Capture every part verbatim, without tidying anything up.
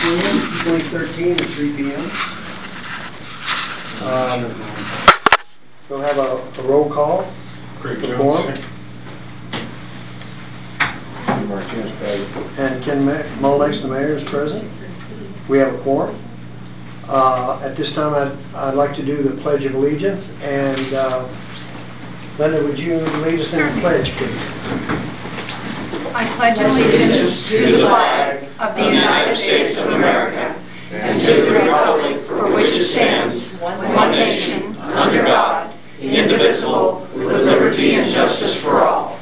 fifteenth, twenty thirteen at three P M Um, we'll have a, a roll call. Craig for Jones. quorum. Martinez present. And Ken Molex, the mayor, is present. We have a quorum. Uh, at this time, I'd, I'd like to do the Pledge of Allegiance. And uh, Linda, would you lead us in the pledge, please? I pledge allegiance to the flag of the United States of America and to the republic for which it stands, one nation, under God, indivisible, with liberty and justice for all.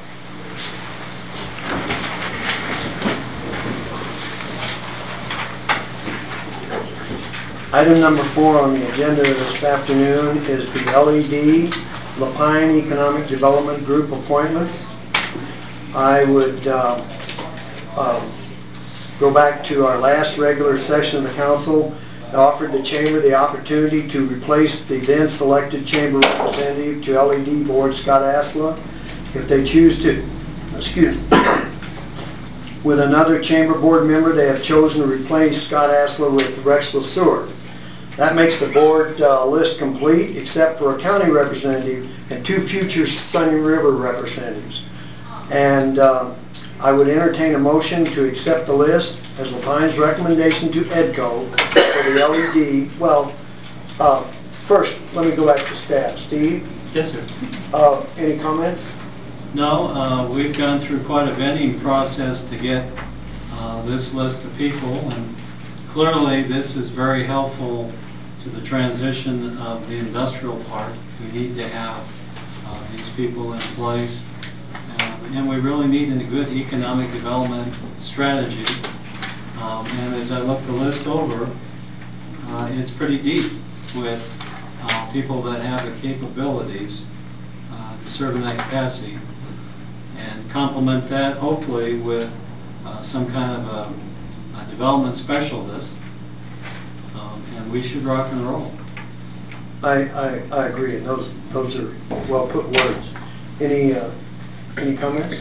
Item number four on the agenda this afternoon is the L E D Lapine Economic Development Group appointments. I would uh, uh, go back to our last regular session of the council. I offered the chamber the opportunity to replace the then selected chamber representative to L E D board, Scott Asla, if they choose to. Excuse me. With another chamber board member, they have chosen to replace Scott Asla with Rex LeSueur. That makes the board uh, list complete, except for a county representative and two future Sunny River representatives. And uh, I would entertain a motion to accept the list as Lapine's recommendation to EDCO for the L E D. Well, uh, first, let me go back to staff. Steve? Yes, sir. Uh, any comments? No, uh, we've gone through quite a vetting process to get uh, this list of people, and clearly this is very helpful to the transition of the industrial park. We need to have uh, these people in place, uh, and we really need a good economic development strategy. Um, and as I look the list over, uh, it's pretty deep with uh, people that have the capabilities uh, to serve in that capacity, and complement that hopefully with uh, some kind of a, a development specialist. And we should rock and roll. I, I, I agree, and those those are well put words. Any uh, any comments?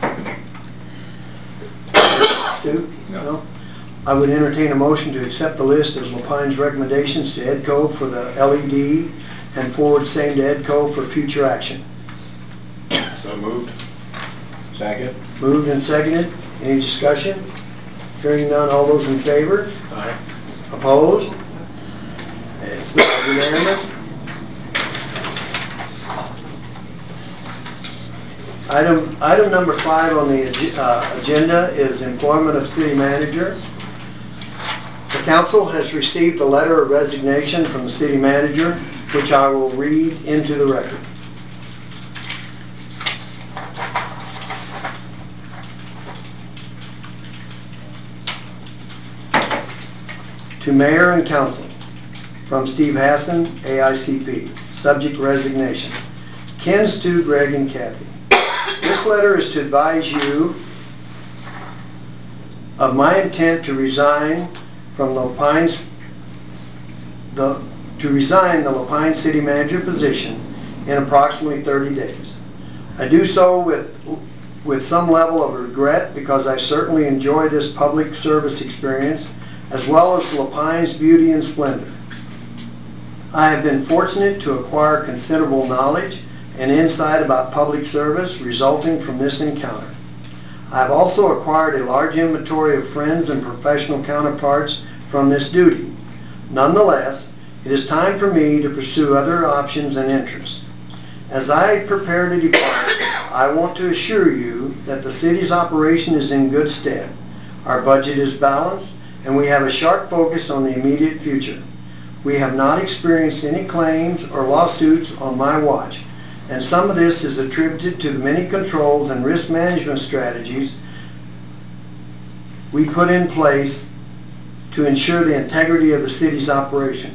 Stu? No. No? I would entertain a motion to accept the list as Lapine's recommendations to EDCO for the L E D and forward same to EDCO for future action. So moved. Second. Moved and seconded. Any discussion? Hearing none, all those in favor? Aye. Opposed? It's unanimous. Item, item number five on the uh, agenda is employment of city manager. The council has received a letter of resignation from the city manager, which I will read into the record. To mayor and council, from Steve Hassan, A I C P, subject resignation. Ken, Stu, Greg, and Kathy. This letter is to advise you of my intent to resign from Lapine's, the, to resign the Lapine City Manager position in approximately thirty days. I do so with, with some level of regret because I certainly enjoy this public service experience as well as Lapine's beauty and splendor. I have been fortunate to acquire considerable knowledge and insight about public service resulting from this encounter. I have also acquired a large inventory of friends and professional counterparts from this duty. Nonetheless, it is time for me to pursue other options and interests. As I prepare to depart, I want to assure you that the city's operation is in good stead. Our budget is balanced, and we have a sharp focus on the immediate future. We have not experienced any claims or lawsuits on my watch, and some of this is attributed to the many controls and risk management strategies we put in place to ensure the integrity of the city's operation.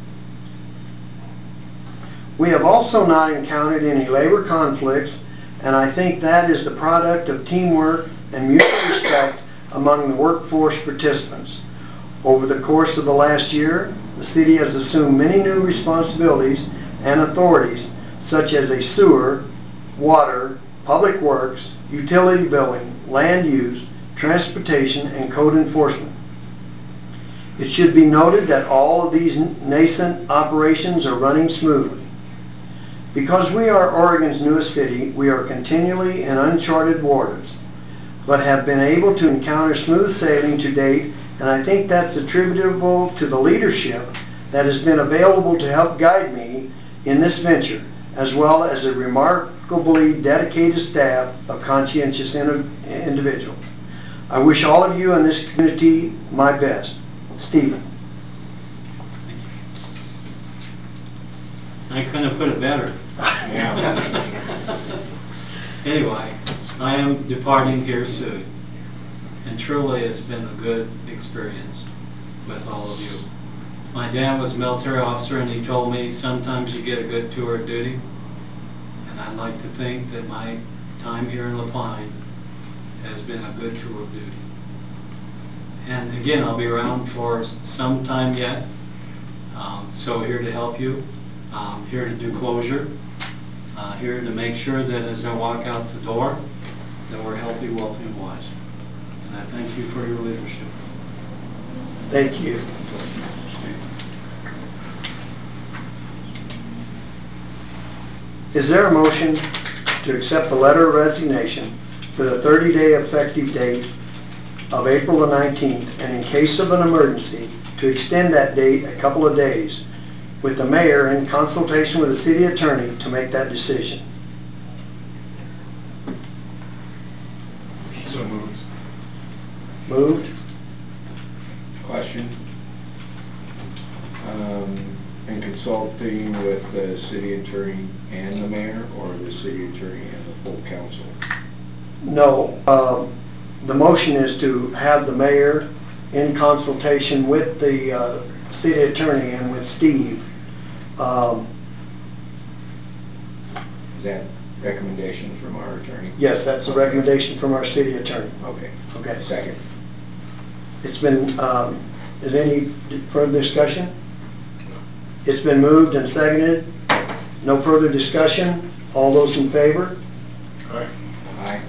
We have also not encountered any labor conflicts, and I think that is the product of teamwork and mutual respect among the workforce participants. Over the course of the last year, the city has assumed many new responsibilities and authorities, such as a sewer, water, public works, utility billing, land use, transportation, and code enforcement. It should be noted that all of these nascent operations are running smoothly. Because we are Oregon's newest city, we are continually in uncharted waters, but have been able to encounter smooth sailing to date, and I think that's attributable to the leadership that has been available to help guide me in this venture, as well as a remarkably dedicated staff of conscientious individuals. I wish all of you in this community my best. Stephen. I couldn't have put it better. Yeah. Anyway, I am departing here soon, and truly it's been a good experience with all of you. My dad was a military officer, and he told me sometimes you get a good tour of duty, and I'd like to think that my time here in La Pine has been a good tour of duty. And again, I'll be around for some time yet, um, so here to help you, um, here to do closure, uh, here to make sure that as I walk out the door, that we're healthy, wealthy, and wise. And I thank you for your leadership. Thank you. Is there a motion to accept the letter of resignation with a thirty-day effective date of April the nineteenth, and in case of an emergency, to extend that date a couple of days, with the mayor in consultation with the city attorney to make that decision? So moved. Moved? Question? Um, in consulting with the city attorney and the mayor, or the city attorney and the full council? No. Um, the motion is to have the mayor in consultation with the uh, city attorney and with Steve. Um, Is that recommendation from our attorney? yes, that's a recommendation from our city attorney. Okay. Okay. Second. It's been, um, is there any further discussion? It's been moved and seconded. No further discussion. All those in favor? Aye. Aye.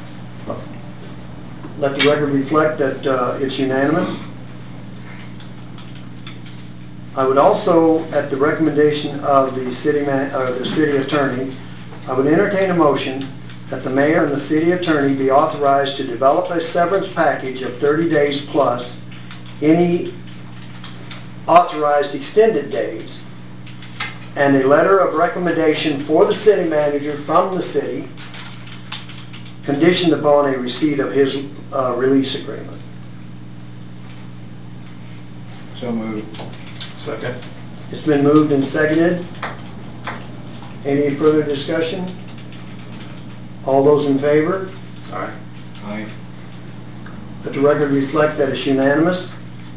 Let the record reflect that uh, it's unanimous. I would also, at the recommendation of the city man, or the city attorney, I would entertain a motion that the mayor and the city attorney be authorized to develop a severance package of thirty days plus any authorized extended days, and a letter of recommendation for the city manager from the city, conditioned upon a receipt of his uh, release agreement. So moved. Second. It's been moved and seconded. Any further discussion? All those in favor? Aye. Aye. Let the record reflect that it's unanimous.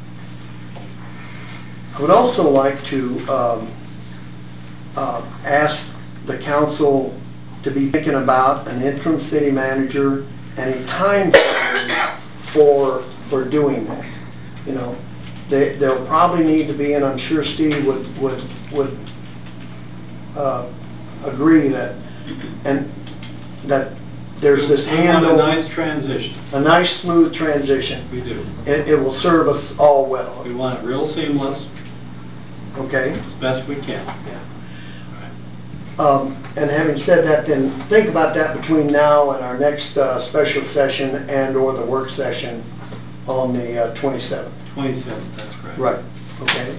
I would also like to um, uh, ask the council to be thinking about an interim city manager and a time frame for for doing that. You know, they, they'll probably need to be, and I'm sure Steve would would would uh, agree that, and that there's this We want a handover, nice transition. a nice smooth transition. We do. It, it will serve us all well. We want it real seamless, Okay. as best we can. Yeah. Um, and having said that, then think about that between now and our next uh, special session and or the work session on the uh, twenty-seventh. twenty-seventh, that's correct. Right. Okay.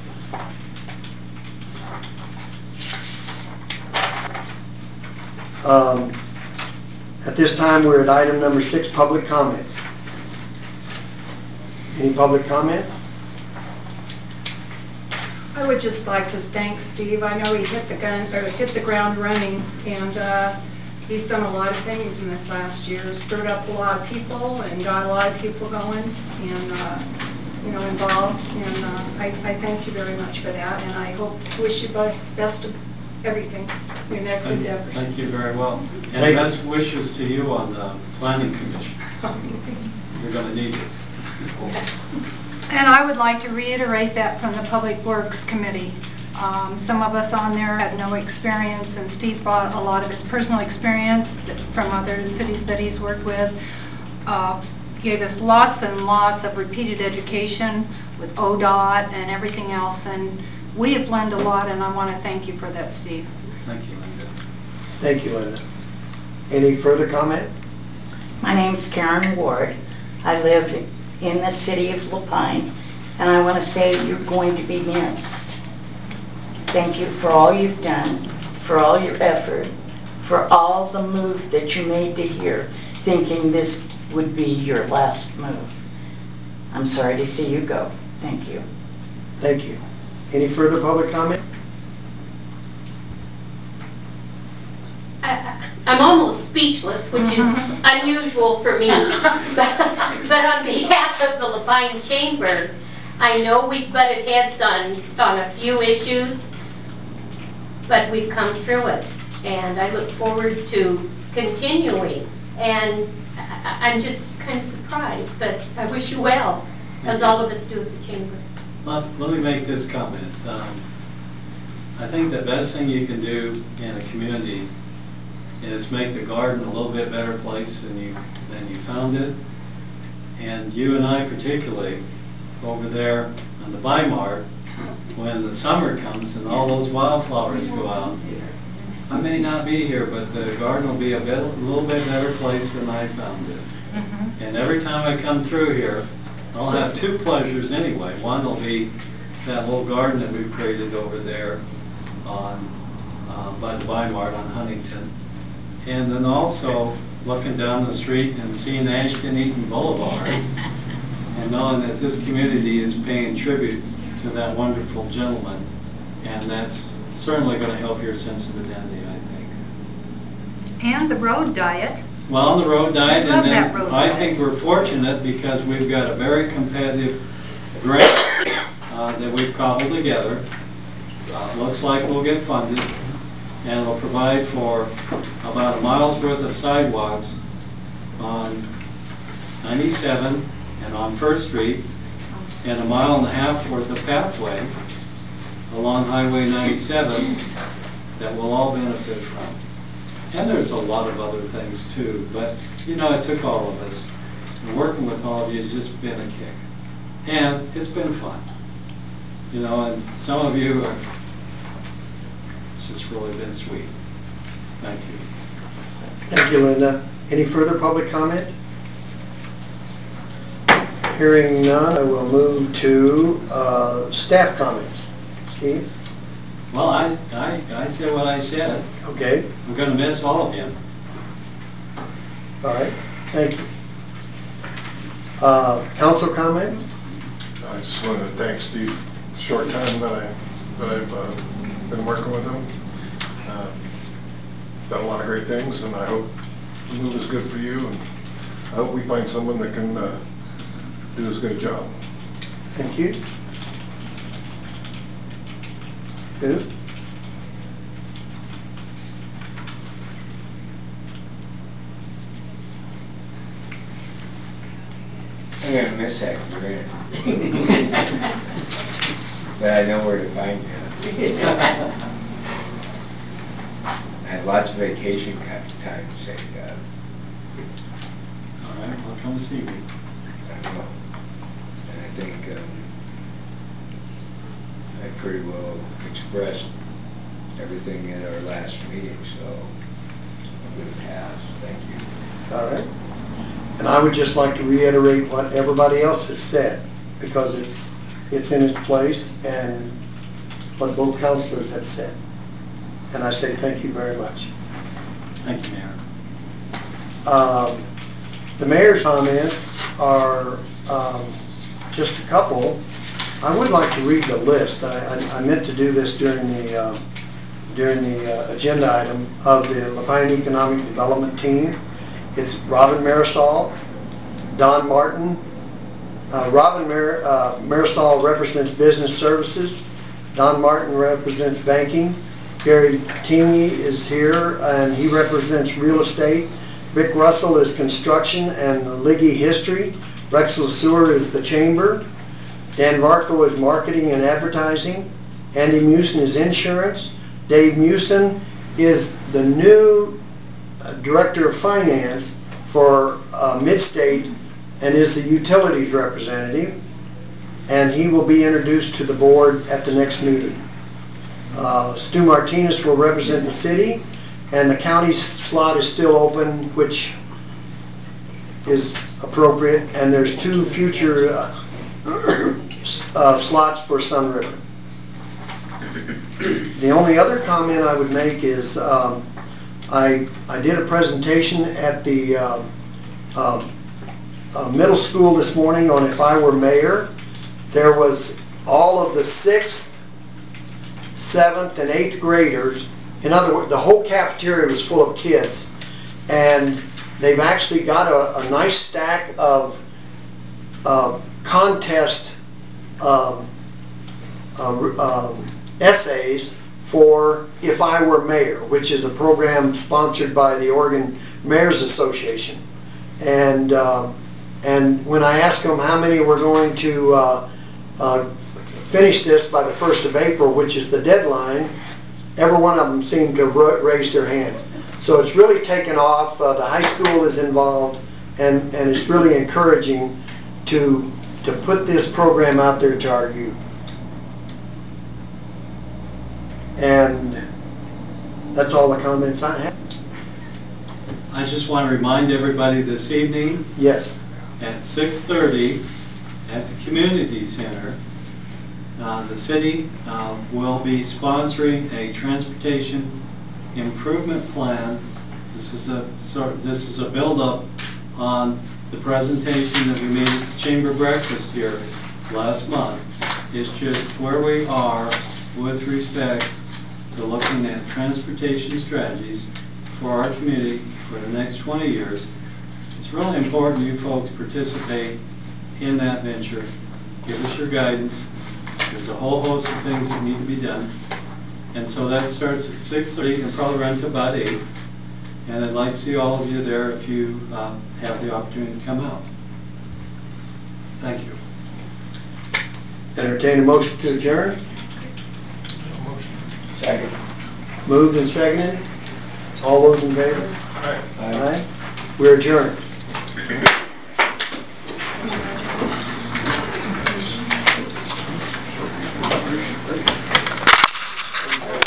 Um, at this time, we're at item number six, public comments. Any public comments? I would just like to thank Steve. I know he hit the gun, or hit the ground running, and uh, he's done a lot of things in this last year. Stirred up a lot of people and got a lot of people going and uh, you know, involved. And uh, I, I thank you very much for that. And I hope, wish you both best of everything, your next Thank you. endeavors. Thank you very well. And Thank you. best wishes to you on the planning commission. You're going to need it. And I would like to reiterate that from the Public Works Committee. Um, some of us on there had no experience, and Steve brought a lot of his personal experience from other cities that he's worked with. Uh, gave us lots and lots of repeated education with O D O T and everything else, and we have learned a lot, and I want to thank you for that, Steve. Thank you, Linda. Thank you, Linda. Any further comment? My name's Karen Ward. I live in the city of Lapine, and I want to say you're going to be missed. Thank you for all you've done, for all your effort, for all the move that you made to here, thinking this would be your last move. I'm sorry to see you go. Thank you. Thank you. Any further public comment? I- I'm almost speechless, which is unusual for me. But but on behalf of the Lapine Chamber, I know we've butted heads on, on a few issues, but we've come through it. And I look forward to continuing. And I- I'm just kind of surprised, but I wish you well, as all of us do at the Chamber. Let, let me make this comment. Um, I think the best thing you can do in a community is make the garden a little bit better place than you, than you found it. And you and I particularly, over there on the Weimar, when the summer comes and all those wildflowers go out, I may not be here, but the garden will be a, bit, a little bit better place than I found it. And every time I come through here, I'll have two pleasures anyway. One will be that little garden that we've created over there on uh, by the Weimar on Huntington. And then also looking down the street and seeing Ashton Eaton Boulevard and knowing that this community is paying tribute to that wonderful gentleman. And that's certainly going to help your sense of identity, I think. And the road diet. Well, on the road diet, I love and then that road I diet. think we're fortunate because we've got a very competitive grant uh, that we've cobbled together. Uh, looks like we'll get funded, and it'll provide for about a mile's worth of sidewalks on ninety-seven and on First Street, and a mile and a half worth of pathway along Highway ninety-seven that we'll all benefit from. And there's a lot of other things too, but you know, it took all of us. And working with all of you has just been a kick. And it's been fun. You know, and some of you are, it's just really been sweet. Thank you. Thank you, Linda. Any further public comment? Hearing none, I will move to uh, staff comments. Steve? Well, I, I, I said what I said. Okay. I'm going to miss all of you. All right. Thank you. Uh, council comments? I just wanted to thank Steve. Short time that I that I've uh, been working with him, uh, done a lot of great things, and I hope the move is good for you. And I hope we find someone that can uh, do as good a job. Thank you. Good. I'm gonna miss that grant. But I know where to find you. I had lots of vacation ki- time saved up. All right, well, come see me. I know. And I think um, I pretty well expressed everything in our last meeting, so I'm gonna pass. Thank you. All right. And I would just like to reiterate what everybody else has said, because it's it's in its place, and what both councilors have said. And I say thank you very much. Thank you, Mayor. Um, the mayor's comments are um, just a couple. I would like to read the list. I, I, I meant to do this during the uh, during the uh, agenda item of the Lapine Economic Development Team. It's Robin Marisol, Don Martin. Uh, Robin Mar uh, Marisol represents business services. Don Martin represents banking. Gary Teeny is here, and he represents real estate. Rick Russell is construction and Liggy history. Rex LeSueur is the chamber. Dan Varco is marketing and advertising. Andy Mewson is insurance. Dave Mewson is the new uh, director of finance for uh, Midstate and is the utilities representative, and he will be introduced to the board at the next meeting. Uh, Stu Martinez will represent the city, and the county slot is still open, which is appropriate, and there's two future uh, uh, slots for Sun River. The only other comment I would make is um, I, I did a presentation at the uh, uh, uh, middle school this morning on If I Were Mayor. There was all of the sixth, seventh, and eighth graders. In other words, the whole cafeteria was full of kids, and they've actually got a, a nice stack of uh, contest um, uh, um, essays for If I Were Mayor, which is a program sponsored by the Oregon Mayors Association. And uh, and when I asked them how many were going to uh, uh, finish this by the first of April, which is the deadline, every one of them seemed to raise their hand. So it's really taken off. Uh, the high school is involved, and, and it's really encouraging to, to put this program out there to our youth. And that's all the comments I have. I just want to remind everybody this evening Yes. at six thirty at the Community Center, uh, the city uh, will be sponsoring a transportation improvement plan. This is a sort of, this is a build-up on the presentation that we made at the Chamber Breakfast here last month. It's just where we are with respect to looking at transportation strategies for our community for the next twenty years. It's really important you folks participate in that venture. Give us your guidance. There's a whole host of things that need to be done. And so that starts at six thirty and probably run to about eight. And I'd like to see all of you there if you uh, have the opportunity to come out. Thank you. Entertain a motion to adjourn. Second. Moved and seconded. All those in favor? All right. Aye. We're adjourned.